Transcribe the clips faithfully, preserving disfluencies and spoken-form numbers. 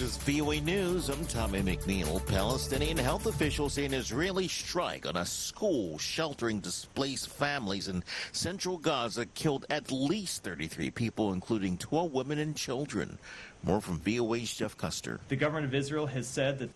is V O A News. I'm Tommy McNeil. Palestinian health officials say an Israeli strike on a school sheltering displaced families in central Gaza killed at least thirty-three people, including twelve women and children. More from V O A's Jeff Custer. The government of Israel has said that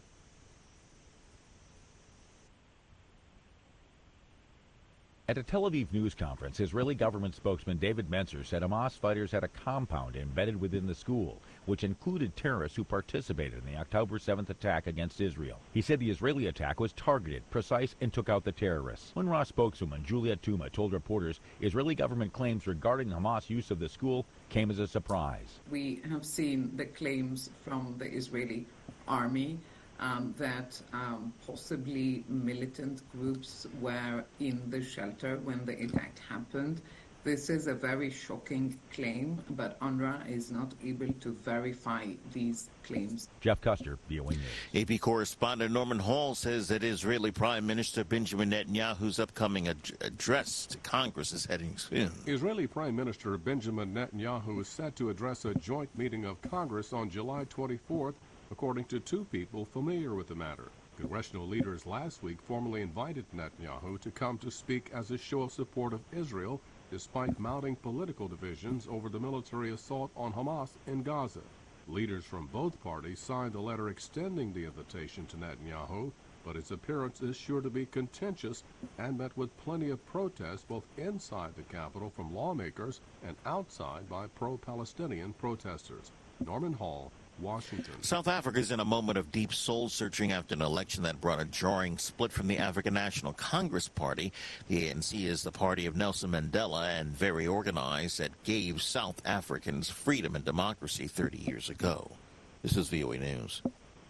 At a Tel Aviv news conference, Israeli government spokesman David Menzer said Hamas fighters had a compound embedded within the school, which included terrorists who participated in the October seventh attack against Israel. He said the Israeli attack was targeted, precise, and took out the terrorists. UNRWA spokeswoman Juliet Tuma told reporters Israeli government claims regarding Hamas use of the school came as a surprise. We have seen the claims from the Israeli army Um, that um, possibly militant groups were in the shelter when the attack happened. This is a very shocking claim, but UNRWA is not able to verify these claims. Jeff Custer, V O A News. A P correspondent Norman Hall says that Israeli Prime Minister Benjamin Netanyahu's upcoming ad- address to Congress is heading soon. Israeli Prime Minister Benjamin Netanyahu is set to address a joint meeting of Congress on July twenty-fourth, according to two people familiar with the matter. Congressional leaders last week formally invited Netanyahu to come to speak as a show of support of Israel, despite mounting political divisions over the military assault on Hamas in Gaza. Leaders from both parties signed a letter extending the invitation to Netanyahu, but its appearance is sure to be contentious and met with plenty of protests both inside the Capitol from lawmakers and outside by pro-Palestinian protesters. Norman Hall, Washington. South Africa is in a moment of deep soul-searching after an election that brought a jarring split from the African National Congress Party. The A N C is the party of Nelson Mandela and very organized that gave South Africans freedom and democracy thirty years ago. This is V O A News.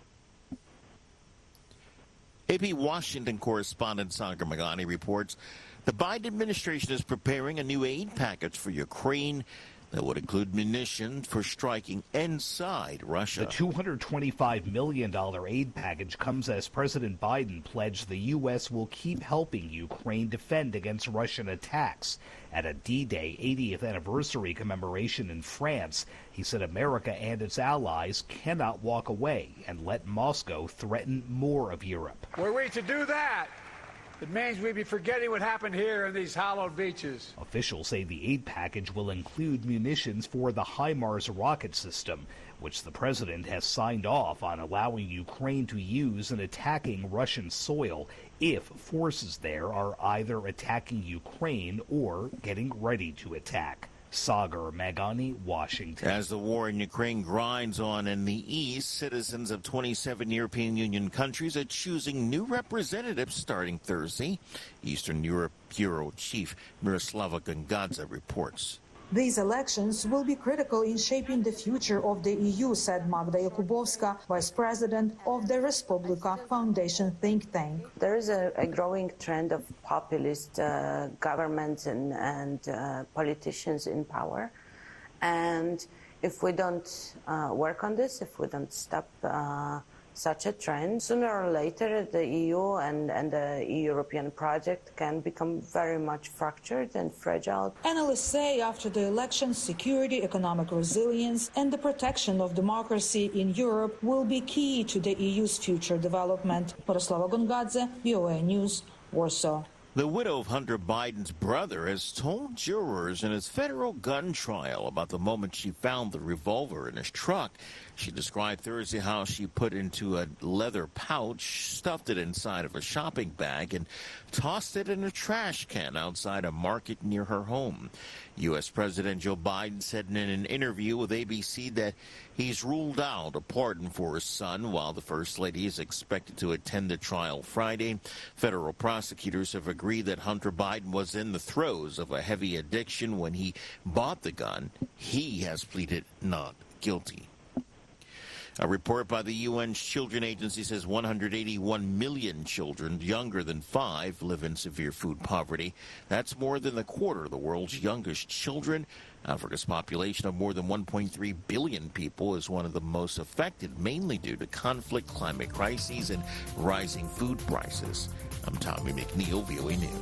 A P Washington correspondent Sagar Meghani reports the Biden administration is preparing a new aid package for Ukraine that would include munitions for striking inside Russia. The two hundred twenty-five million dollars aid package comes as President Biden pledged the U S will keep helping Ukraine defend against Russian attacks. At a D-Day eightieth anniversary commemoration in France, he said America and its allies cannot walk away and let Moscow threaten more of Europe. Were we to do that, it means we'd be forgetting what happened here in these hallowed beaches. Officials say the aid package will include munitions for the HIMARS rocket system, which the president has signed off on allowing Ukraine to use in attacking Russian soil if forces there are either attacking Ukraine or getting ready to attack. Sagar Meghani, Washington. As the war in Ukraine grinds on in the east, citizens of twenty-seven European Union countries are choosing new representatives starting Thursday. Eastern Europe Bureau Chief Miroslava Gongadze reports. These elections will be critical in shaping the future of the E U, said Magda Jakubowska, vice president of the Respublika Foundation think tank. There is a, a growing trend of populist uh, governments and, and uh, politicians in power. And if we don't uh, work on this, if we don't stop uh, such a trend, sooner or later the E U and, and the European project can become very much fractured and fragile. Analysts say after the election, security, economic resilience and the protection of democracy in Europe will be key to the E U's future development. Miroslava Gongadze, V O A News, Warsaw. The widow of Hunter Biden's brother has told jurors in his federal gun trial about the moment she found the revolver in his truck. She described Thursday how she put into a leather pouch, stuffed it inside of a shopping bag, and tossed it in a trash can outside a market near her home. U S. President Joe Biden said in an interview with A B C that he's ruled out a pardon for his son while the First Lady is expected to attend the trial Friday. Federal prosecutors have agreed that Hunter Biden was in the throes of a heavy addiction when he bought the gun. He has pleaded not guilty. A report by the U N's Children Agency says one hundred eighty-one million children younger than five live in severe food poverty. That's more than a quarter of the world's youngest children. Africa's population of more than one point three billion people is one of the most affected, mainly due to conflict, climate crises, and rising food prices. I'm Tommy McNeil, V O A News.